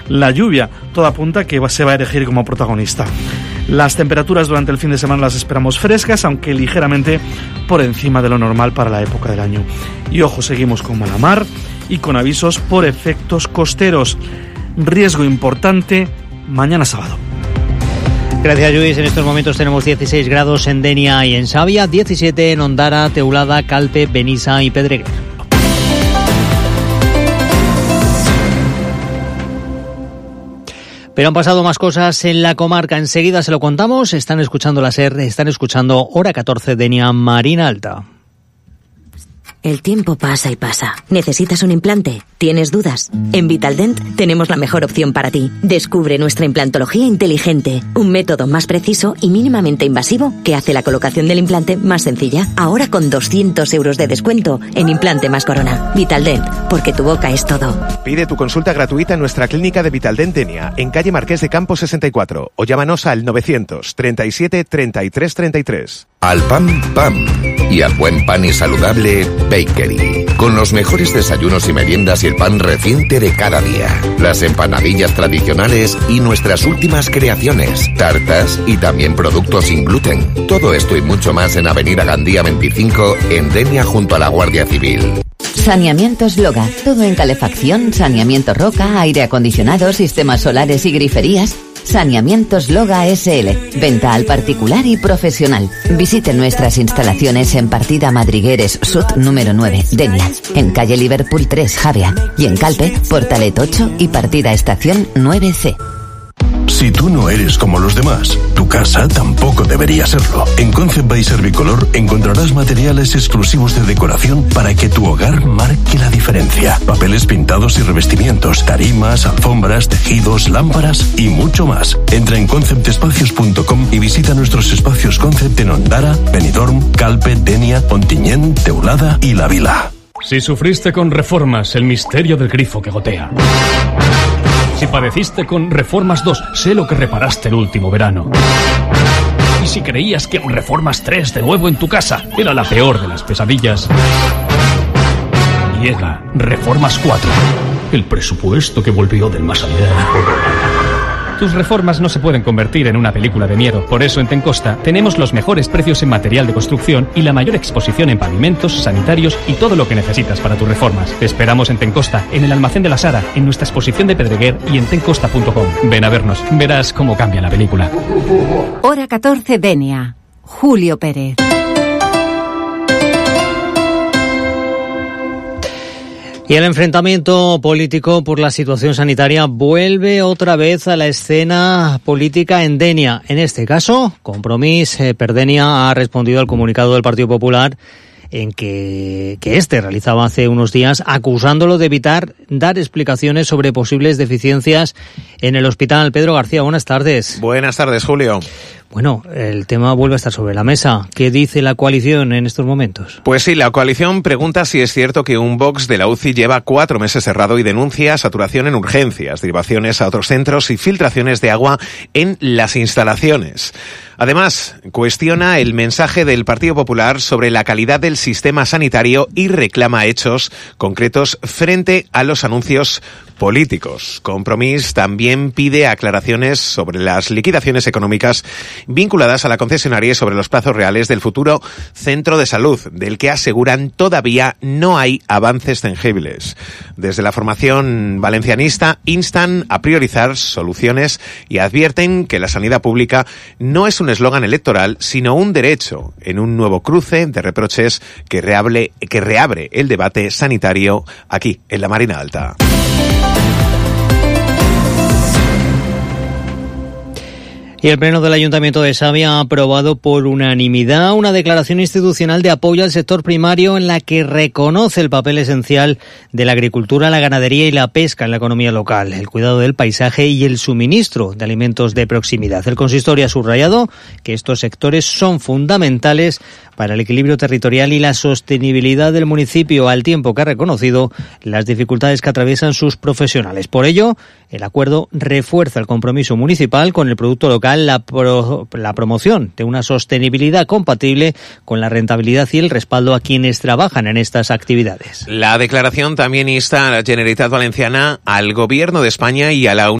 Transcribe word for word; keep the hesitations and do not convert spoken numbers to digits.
la lluvia. Todo apunta que se va a erigir como protagonista. Las temperaturas durante el fin de semana las esperamos frescas, aunque ligeramente por encima de lo normal para la época del año. Y ojo, seguimos con mala mar y con avisos por efectos costeros. Riesgo importante mañana sábado. Gracias, Lluís. En estos momentos tenemos dieciséis grados en Denia y en Xàbia, diecisiete en Ondara, Teulada, Calpe, Benissa y Pedreguer. Pero han pasado más cosas en la comarca. Enseguida se lo contamos. Están escuchando la SER, están escuchando Hora catorce, Denia, Marina Alta. El tiempo pasa y pasa. ¿Necesitas un implante? ¿Tienes dudas? En Vitaldent tenemos la mejor opción para ti. Descubre nuestra implantología inteligente, un método más preciso y mínimamente invasivo que hace la colocación del implante más sencilla. Ahora con doscientos euros de descuento en implante más corona. Vitaldent, porque tu boca es todo. Pide tu consulta gratuita en nuestra clínica de Vitaldent Denia, en calle Marqués de Campos sesenta y cuatro, o llámanos al novecientos treinta y siete treinta y tres treinta y tres. Al pan, pan. Y al buen pan y saludable, Bakery. Con los mejores desayunos y meriendas y el pan reciente de cada día. Las empanadillas tradicionales y nuestras últimas creaciones. Tartas y también productos sin gluten. Todo esto y mucho más en Avenida Gandía veinticinco, en Denia, junto a la Guardia Civil. Saneamientos Loga. Todo en calefacción, saneamiento roca, aire acondicionado, sistemas solares y griferías. Saneamientos Loga S L. Venta al particular y profesional. Visite nuestras instalaciones en Partida Madrigueres Sud número nueve, Denia. En calle Liverpool tres, Javea. Y en Calpe, Portalet ocho y Partida Estación nueve C. Si tú no eres como los demás, tu casa tampoco debería serlo. En Concept by Servicolor encontrarás materiales exclusivos de decoración para que tu hogar marque la diferencia. Papeles pintados y revestimientos, tarimas, alfombras, tejidos, lámparas y mucho más. Entra en concept espacios punto com y visita nuestros espacios Concept en Ondara, Benidorm, Calpe, Denia, Ontinyent, Teulada y La Vila. Si sufriste con Reformas, el misterio del grifo que gotea. Si padeciste con Reformas dos, sé lo que reparaste el último verano. Y si creías que un Reformas tres de nuevo en tu casa era la peor de las pesadillas, llega Reformas cuatro, el presupuesto que volvió del más allá. Tus reformas no se pueden convertir en una película de miedo. Por eso en Tencosta tenemos los mejores precios en material de construcción y la mayor exposición en pavimentos, sanitarios y todo lo que necesitas para tus reformas. Te esperamos en Tencosta, en el almacén de la Sara, en nuestra exposición de Pedreguer y en tencosta punto com. Ven a vernos, verás cómo cambia la película. Hora catorce, Denia. Julio Pérez. Y el enfrentamiento político por la situación sanitaria vuelve otra vez a la escena política en Denia. En este caso, Compromís eh, per Denia ha respondido al comunicado del Partido Popular en que, que este realizaba hace unos días, acusándolo de evitar dar explicaciones sobre posibles deficiencias en el hospital. Pedro García, buenas tardes. Buenas tardes, Julio. Bueno, el tema vuelve a estar sobre la mesa. ¿Qué dice la coalición en estos momentos? Pues sí, la coalición pregunta si es cierto que un box de la U C I lleva cuatro meses cerrado y denuncia saturación en urgencias, derivaciones a otros centros y filtraciones de agua en las instalaciones. Además, cuestiona el mensaje del Partido Popular sobre la calidad del sistema sanitario y reclama hechos concretos frente a los anuncios políticos. Compromís también pide aclaraciones sobre las liquidaciones económicas vinculadas a la concesionaria y sobre los plazos reales del futuro centro de salud, del que aseguran todavía no hay avances tangibles. Desde la formación valencianista instan a priorizar soluciones y advierten que la sanidad pública no es un eslogan electoral, sino un derecho, en un nuevo cruce de reproches que reabre, que reabre el debate sanitario aquí, en la Marina Alta. Y el Pleno del Ayuntamiento de Xàbia ha aprobado por unanimidad una declaración institucional de apoyo al sector primario en la que reconoce el papel esencial de la agricultura, la ganadería y la pesca en la economía local, el cuidado del paisaje y el suministro de alimentos de proximidad. El consistorio ha subrayado que estos sectores son fundamentales para el equilibrio territorial y la sostenibilidad del municipio, al tiempo que ha reconocido las dificultades que atraviesan sus profesionales. Por ello, el acuerdo refuerza el compromiso municipal con el producto local, la, pro, la promoción de una sostenibilidad compatible con la rentabilidad y el respaldo a quienes trabajan en estas actividades. La declaración también insta a la Generalitat Valenciana, al Gobierno de España y a la